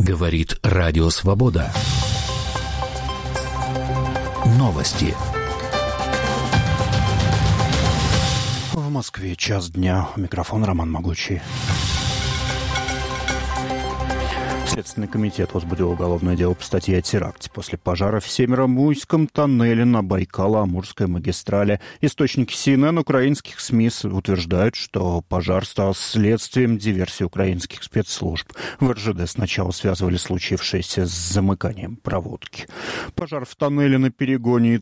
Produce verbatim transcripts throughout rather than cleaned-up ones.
Говорит Радио Свобода. Новости. В Москве час дня. Микрофон Роман Могучий. Следственный комитет возбудил уголовное дело по статье о теракте после пожара в Северомуйском тоннеле на Байкало-Амурской магистрали. Источники Си Эн Эн украинских СМИ утверждают, что пожар стал следствием диверсии украинских спецслужб. В эр жэ дэ сначала связывали случившееся с замыканием проводки. Пожар в тоннеле на перегоне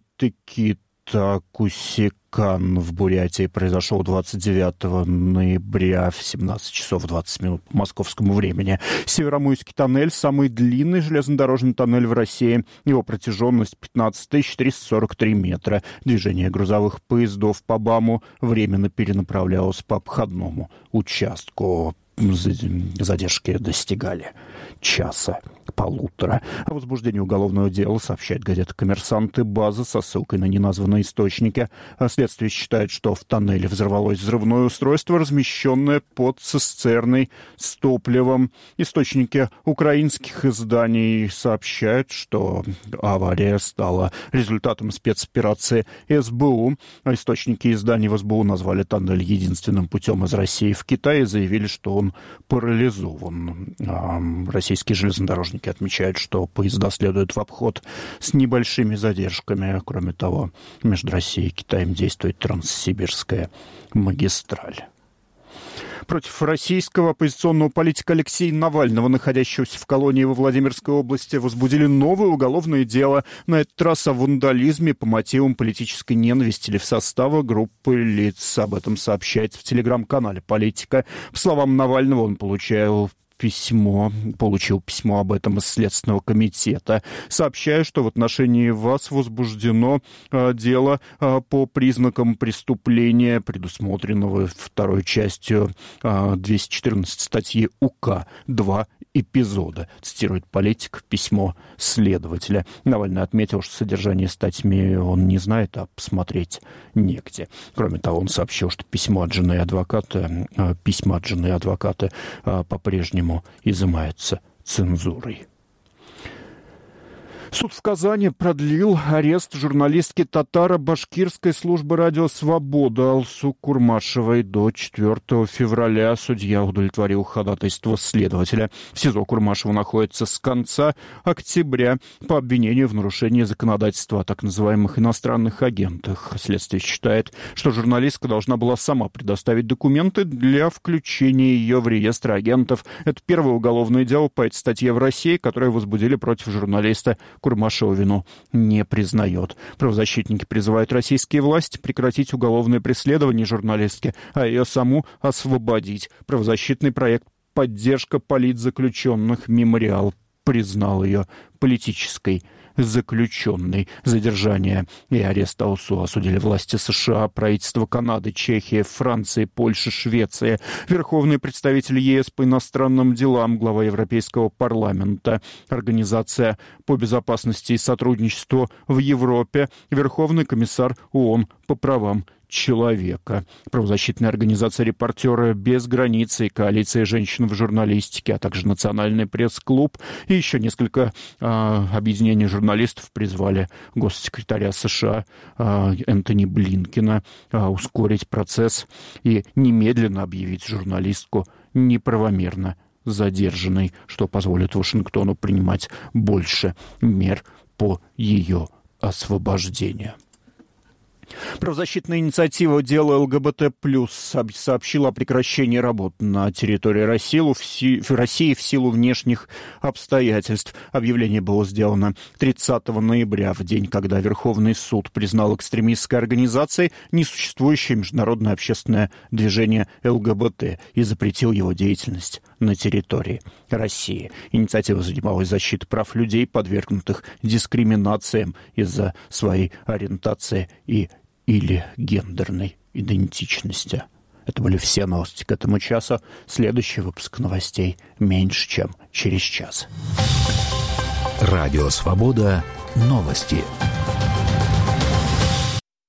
Тыкита-Кусик в Бурятии произошел двадцать девятого ноября в семнадцать часов двадцать минут по московскому времени. Северомуйский тоннель – самый длинный железнодорожный тоннель в России. Его протяженность пятнадцать тысяч триста сорок три метра. Движение грузовых поездов по БАМу временно перенаправлялось по обходному участку. Задержки достигали часа, полутора. О возбуждении уголовного дела сообщает газета «Коммерсант» и «База» со ссылкой на неназванные источники. Следствие считает, что в тоннеле взорвалось взрывное устройство, размещенное под цистерной с топливом. Источники украинских изданий сообщают, что авария стала результатом спецоперации эс бэ у. Источники изданий в эс бэ у назвали тоннель единственным путем из России в Китай и заявили, что он парализован. Российские железнодорожники отмечают, что поезда следуют в обход с небольшими задержками. Кроме того, между Россией и Китаем действует Транссибирская магистраль. Против российского оппозиционного политика Алексея Навального, находящегося в колонии во Владимирской области, возбудили новое уголовное дело. На этот раз о вандализме по мотивам политической ненависти или в составе группы лиц. Об этом сообщается в телеграм-канале «Политика». По словам Навального, он получал письмо, получил письмо об этом из Следственного комитета. Сообщаю, что в отношении вас возбуждено э, дело э, по признакам преступления, предусмотренного второй частью э, двести четырнадцать статьи УК два эпизода, цитирует «Политик» письмо следователя. Навальный отметил, что содержание статьи он не знает, а посмотреть негде. Кроме того, он сообщил, что письмо от жены адвоката, э, письма от жены адвоката э, по-прежнему изымаются цензурой. Суд в Казани продлил арест журналистки татаро-башкирской службы «Радио Свобода» Алсу Курмашевой до четвёртого февраля. Судья удовлетворил ходатайство следователя. В СИЗО Курмашева находится с конца октября по обвинению в нарушении законодательства о так называемых иностранных агентах. Следствие считает, что журналистка должна была сама предоставить документы для включения ее в реестр агентов. Это первое уголовное дело по этой статье в России, которое возбудили против журналиста Курмашева вину не признает. Правозащитники призывают российские власти прекратить уголовное преследование журналистки, а ее саму освободить. Правозащитный проект «Поддержка политзаключенных. Мемориал» признал ее политической заключенной. Задержание и арест Алсу осудили власти США, правительство Канады, Чехии, Франции, Польши, Швеции, верховный представитель е эс по иностранным делам, глава Европейского парламента, Организация по безопасности и сотрудничеству в Европе, Верховный комиссар ООН по правам человека, правозащитная организация «Репортеры без границ» и коалиция женщин в журналистике, а также Национальный пресс-клуб и еще несколько э, объединений журналистов призвали госсекретаря США э, Энтони Блинкена э, ускорить процесс и немедленно объявить журналистку неправомерно задержанной, что позволит Вашингтону принимать больше мер по ее освобождению. Правозащитная инициатива «Дело эл гэ бэ тэ плюс» сообщила о прекращении работ на территории России в силу внешних обстоятельств. Объявление было сделано тридцатого ноября, в день, когда Верховный суд признал экстремистской организацией несуществующее международное общественное движение эл гэ бэ тэ и запретил его деятельность на территории России. Инициатива занималась защитой прав людей, подвергнутых дискриминациям из-за своей ориентации и или гендерной идентичности. Это были все новости к этому часу. Следующий выпуск новостей меньше, чем через час. Радио Свобода. Новости.